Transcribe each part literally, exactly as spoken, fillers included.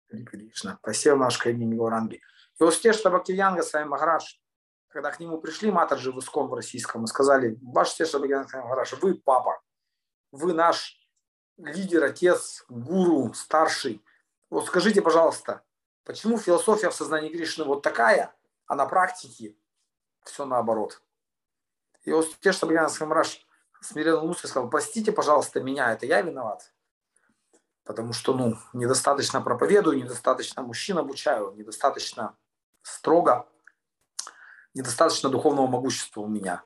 Хари Кришна. Спасибо, Машка, имени Гауранги. И вот те, что Бхактивиданта Свами Махарадж, когда к нему пришли матаджи в Искон в российском и сказали: ваш Сеша Бхактивиданта Свами Махарадж, вы папа, вы наш лидер, отец, гуру, старший. Вот скажите, пожалуйста, почему философия в сознании Кришны вот такая, а на практике все наоборот? И вот те, что Бхактивиданта Свами Махарадж смиренно улыбнулся и сказал: простите, пожалуйста, меня, это я виноват. Потому что, ну, недостаточно проповедую, недостаточно мужчин обучаю, недостаточно строго, недостаточно духовного могущества у меня.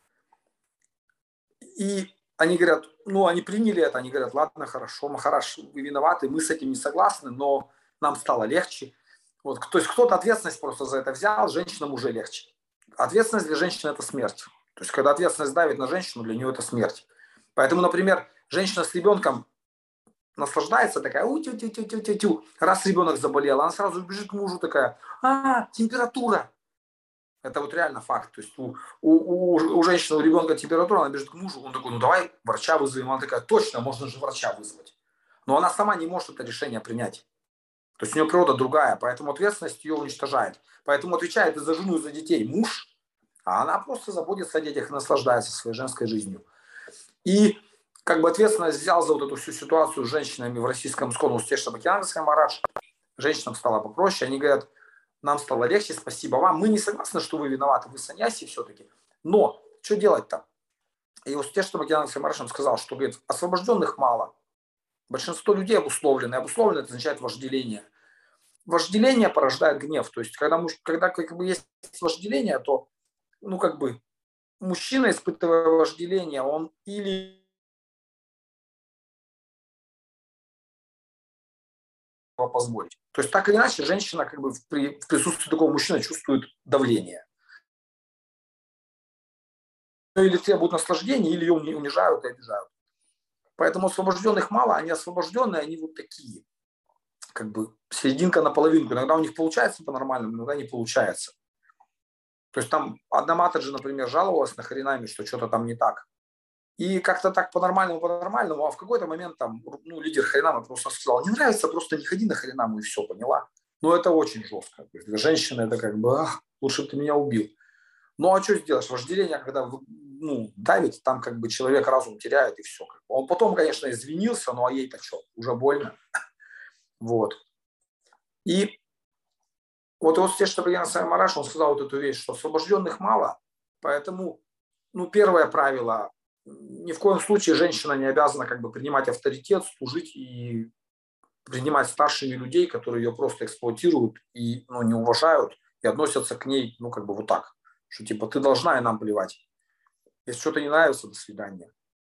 И они говорят, ну, они приняли это, они говорят: ладно, хорошо, Махарадж, вы виноваты, мы с этим не согласны, но нам стало легче. Вот, то есть кто-то ответственность просто за это взял, женщинам уже легче. Ответственность для женщины – это смерть. То есть когда ответственность давит на женщину, для нее это смерть. Поэтому, например, женщина с ребенком наслаждается, такая у-тю-тю-тю-тю-тю. Раз ребенок заболел, она сразу бежит к мужу такая: а, температура. Это вот реально факт. То есть у, у, у женщины, у ребенка температура, она бежит к мужу, он такой: ну давай врача вызовем. Она такая: точно, можно же врача вызвать. Но она сама не может это решение принять. То есть у нее природа другая, поэтому ответственность ее уничтожает. Поэтому отвечает и за жену, и за детей муж, а она просто заботится о детях и наслаждается своей женской жизнью. И как бы ответственность взял за вот эту всю ситуацию с женщинами в российском Исконе Успешно Бхактивиданта Свами Махарадж. Женщинам стало попроще, они говорят: нам стало легче, спасибо вам. Мы не согласны, что вы виноваты, вы саньяси все-таки. Но что делать-то? И вот Успешно Бхактивиданта Свами Махарадж сказал, что, говорит, освобожденных мало. Большинство людей обусловлены. Обусловлено — это означает вожделение. Вожделение порождает гнев. То есть когда, муж, когда как бы есть вожделение, то, ну, как бы мужчина, испытывая вожделение, он или позволить. То есть так или иначе женщина как бы в, при, в присутствии такого мужчины чувствует давление. Или требуют наслаждения, или ее унижают и обижают. Поэтому освобожденных мало, они освобожденные, они вот такие. Как бы серединка на половинку. Иногда у них получается по-нормальному, иногда не получается. То есть там одна матаджи, например, жаловалась на Харинами, что что-то там не так. И как-то так по-нормальному, по-нормальному, а в какой-то момент там, ну, лидер Харинама просто сказал: не нравится, просто не ходи на Харинаму, и все, поняла. Но это очень жестко. Для женщины это как бы: ах, лучше бы ты меня убил. Ну а что сделаешь? Вожделение, когда, ну, давит, там как бы человек разум теряет, и все. Он потом, конечно, извинился, ну а ей-то что? Уже больно. Вот. И вот вот те, что Бхактивиданта Свами Махарадж, он сказал вот эту вещь, что освобожденных мало, поэтому, ну, первое правило: ни в коем случае женщина не обязана как бы принимать авторитет, служить и принимать старшими людей, которые ее просто эксплуатируют и, ну, не уважают и относятся к ней, ну, как бы вот так, что типа ты должна, и нам плевать. Если что-то не нравится, до свидания.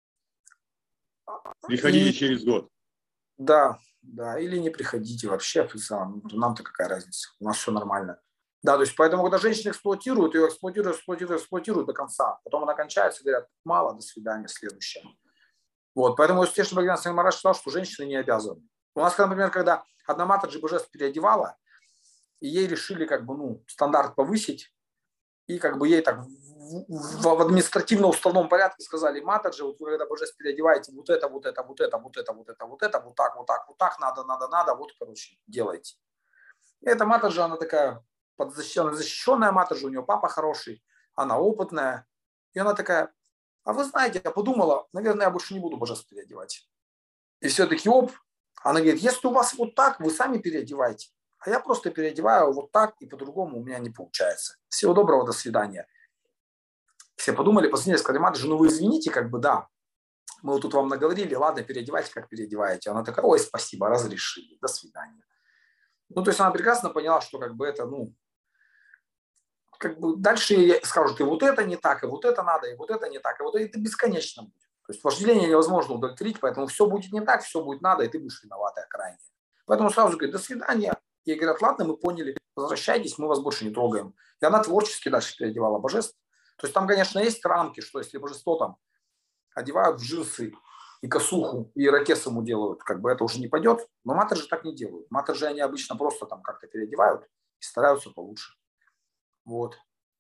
Приходите и, через год. Да, да, или не приходите вообще, нам-то какая разница, у нас все нормально. Да, то есть поэтому, когда женщины эксплуатируют, ее эксплуатируют, эксплуатируют, эксплуатируют до конца. Потом она кончается, говорят: мало, до свидания, следующее. Вот, поэтому если что, Бхактивиданта Свами Махарадж сказал, что женщины не обязаны. У нас, например, когда одна матаджи божеств переодевала, и ей решили как бы, ну, стандарт повысить, и как бы ей так в, в, в административно-уставном порядке сказали: матаджи, вот вы когда божеств переодеваете, вот это, вот это, вот это, вот это, вот это, вот это, вот так, вот так, вот так, надо, надо, надо, вот, короче, делайте. И эта матаджи, она такая подзащищенная, защищенная матаджи, у нее папа хороший, она опытная, и она такая: а вы знаете, я подумала, наверное, я больше не буду божеств переодевать. И все-таки оп, она говорит: если у вас вот так, вы сами переодеваете, а я просто переодеваю вот так, и по-другому у меня не получается. Всего доброго, до свидания. Все подумали, посмотрели, сказали: матаджи, ну вы извините, как бы да, мы вот тут вам наговорили, ладно, переодевайте, как переодеваете. Она такая: ой, спасибо, разрешили, до свидания. Ну, то есть она прекрасно поняла, что как бы это, ну, как бы дальше скажут: и вот это не так, и вот это надо, и вот это не так, и вот это бесконечно будет. То есть вожделение невозможно удовлетворить, поэтому все будет не так, все будет надо, и ты будешь виноватая крайне. Поэтому сразу говорит: до свидания. Ей говорят: ладно, мы поняли, возвращайтесь, мы вас больше не трогаем. И она творчески дальше переодевала божеств. То есть там, конечно, есть рамки, что если божество там одевают в джинсы и косуху, и ирокез ему делают, как бы это уже не пойдет. Но матаджи так не делают. Матаджи, они обычно просто там как-то переодевают и стараются получше. Вот.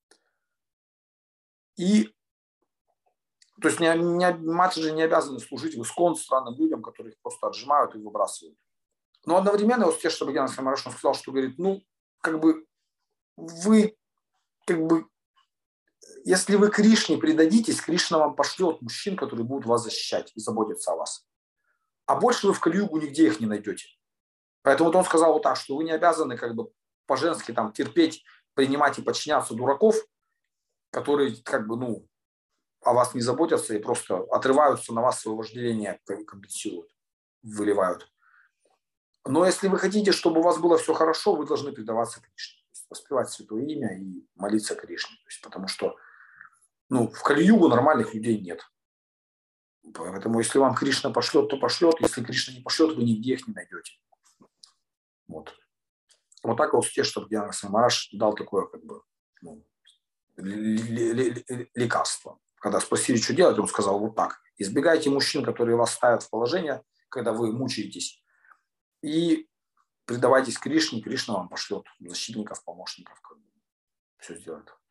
И то есть не, не, матаджи не обязаны служить в искон странным людям, которые их просто отжимают и выбрасывают. Но одновременно Устеша Бхагьяна Самараш сказал, что говорит, ну, как бы вы, как бы, если вы Кришне предадитесь, Кришна вам пошлет мужчин, которые будут вас защищать и заботиться о вас. А больше вы в Кали-югу нигде их не найдете. Поэтому вот он сказал вот так, что вы не обязаны как бы по-женски там терпеть, принимать и подчиняться дураков, которые как бы, ну, о вас не заботятся и просто отрываются на вас свое вожделение, компенсируют, выливают. Но если вы хотите, чтобы у вас было все хорошо, вы должны предаваться Кришне. То есть воспевать Святое Имя и молиться Кришне. То есть, потому что ну, в Кали-югу нормальных людей нет. Поэтому если вам Кришна пошлет, то пошлет. Если Кришна не пошлет, вы нигде их не найдете. Вот. Вот так вот те, чтобы Бхагьяна Самараш дал такое как бы ну, лекарство. Когда спросили, что делать, он сказал вот так. Избегайте мужчин, которые вас ставят в положение, когда вы мучаетесь. И предавайтесь Кришне, Кришна вам пошлет защитников, помощников. Как бы, все сделает.